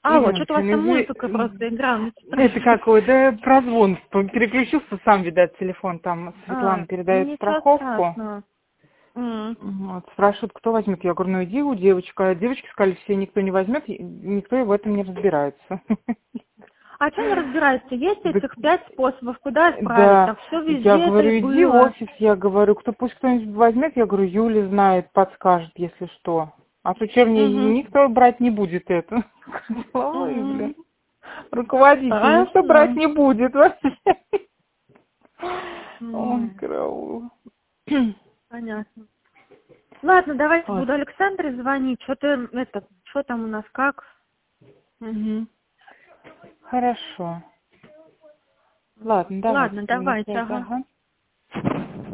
Алло, что-то у вас Ириночка, там музыка просто играла. это какой, да, прозвон, переключился сам, видать, телефон, там Светлана передает Ничего страховку. страшного. Вот, спрашивают, кто возьмет. Я говорю, ну иди у девочка. Девочки сказали, все, никто не возьмет, и никто и в этом не разбирается. А что не разбирается? Есть Да, этих 5 способов, куда отправить. да, Так все я везде это говорю, и иди в было. офис, я говорю, пусть кто-нибудь возьмет, я говорю, Юля знает, подскажет, если что. А то мне Угу. никто брать не будет это. Ой, блин. Угу. Руководитель никто брать Хорошо. не будет вообще. Ой, М, караул. Понятно. Ладно, давайте Ой. буду Александре звонить. Что там у нас как? Мгм. Хорошо. Ладно, давайте. Ладно, На давайте, связи, ага. ага.